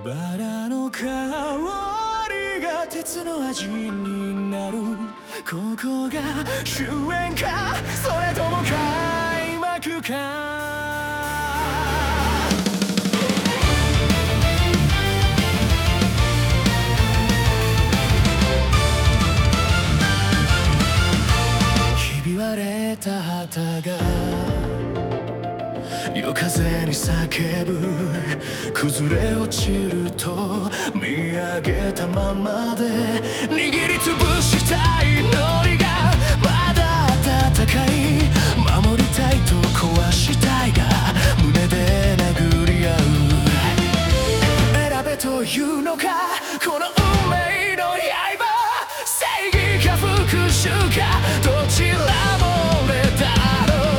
バラの香りが鉄の味になる。ここが終焉か、それとも開幕か。ひび割れた旗が夜風に叫ぶ。崩れ落ちると見上げたままで握りつぶしたいのりがまだ温かい。守りたいと壊したいが胸で殴り合う。選べというのかこの運命の刃。正義か復讐かどちらも俺だろう。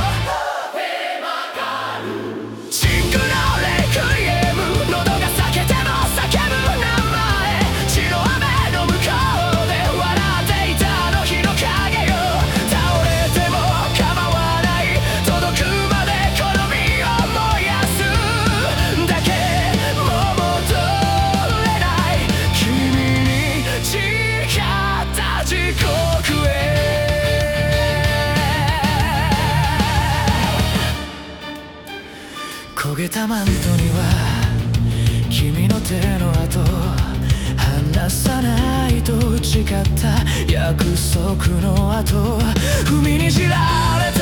焦げたマントには君の手の跡。離さないと誓った約束の後、踏みにじられた